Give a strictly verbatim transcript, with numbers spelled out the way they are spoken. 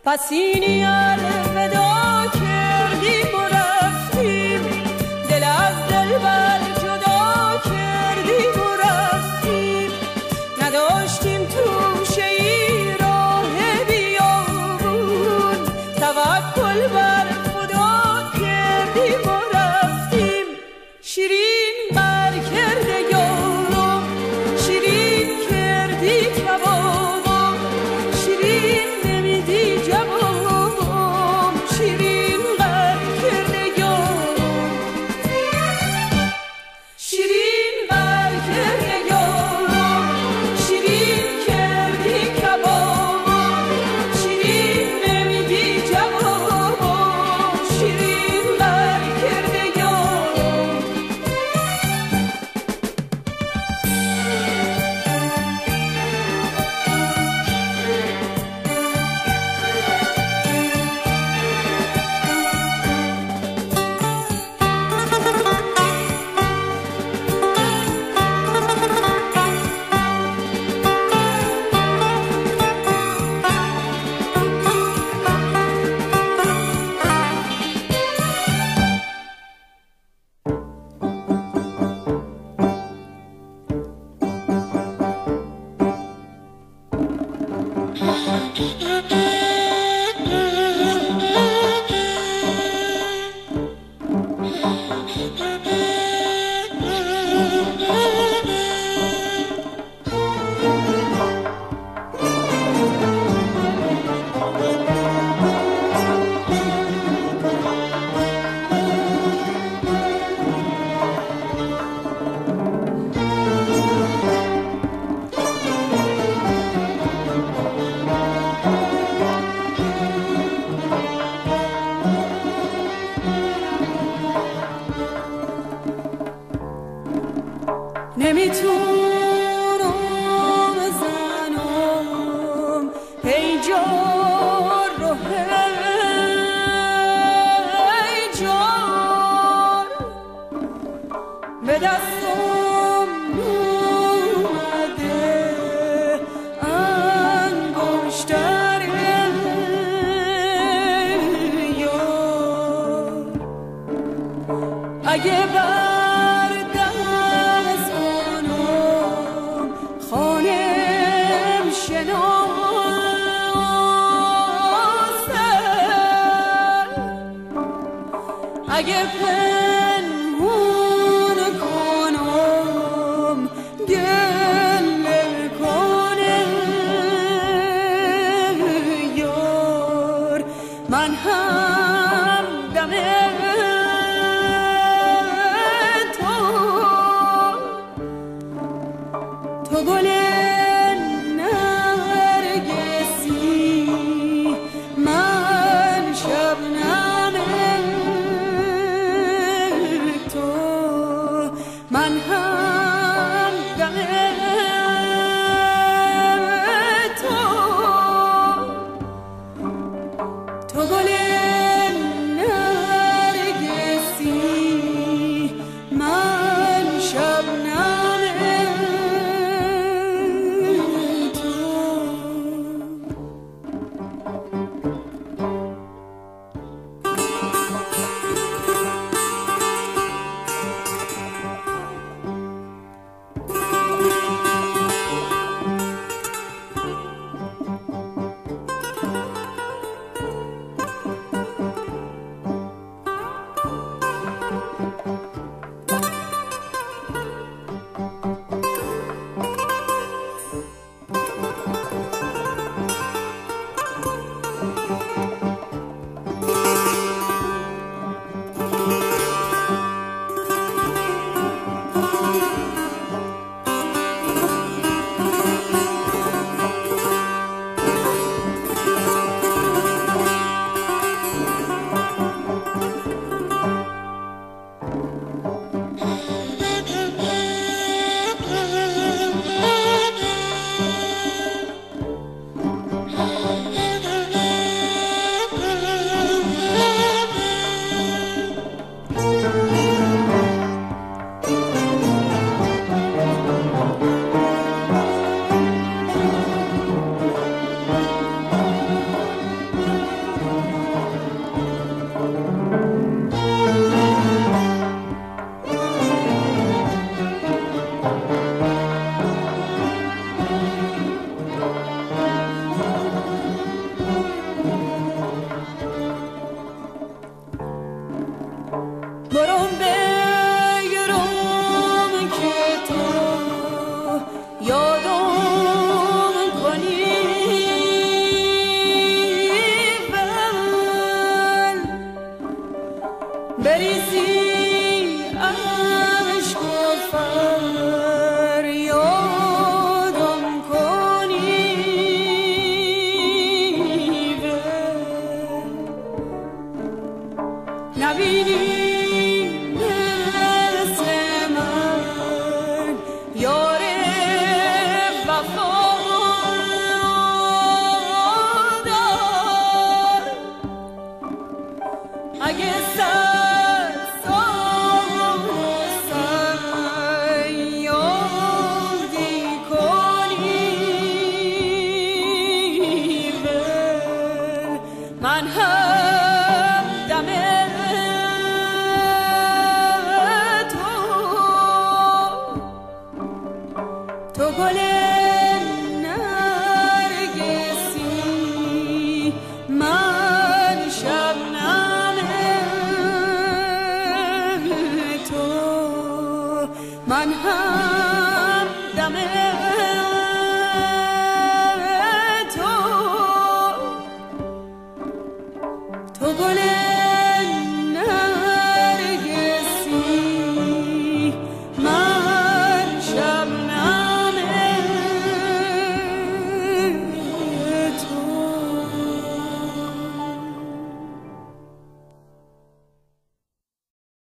پس اینی الودا کردیم و رفتیم، دل از دل بر جدا کردیم و رفتیم، نداشتیم توشه ای راه بیابون، توکل بر خدا کردیم و رفتیم. شیرین بر کرده یارم، شیرین کردی کبابم، شیرین نمیدی جوابم، شیرین بر کرده یارم، شیرین بر کرده یارم، شیرین کردی کبابم، شیرین نمیدی جوابم، شیرین بر کرده یارم. نمیتونم بزنم هی جار رو هی جار، به دستم اومده انگشتر یار، اگه اگه پنهون کنم گله کنه یار، من هم دم تو تو گل نرگسی، من شبنم من هم دم تو تو گل اگه صد سال سیادی کنی من هم دم تو تو گل نرگسی من شبنم تو من هم دم